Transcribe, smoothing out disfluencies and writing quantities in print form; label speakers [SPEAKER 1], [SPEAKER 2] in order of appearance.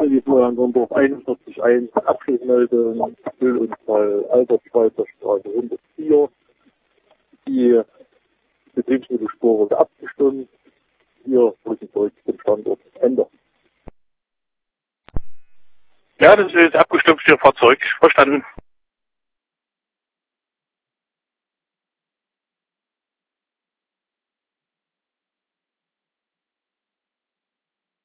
[SPEAKER 1] Florian Gondorf 41.1 Abschlussmeldung, Müllunfall, Albertschweizer Straße 104. Die Betriebsmittelspur wurde abgestimmt. Wir müssen zurück zum Standort. Ende.
[SPEAKER 2] Ja, das ist abgestimmt für Fahrzeug. Verstanden.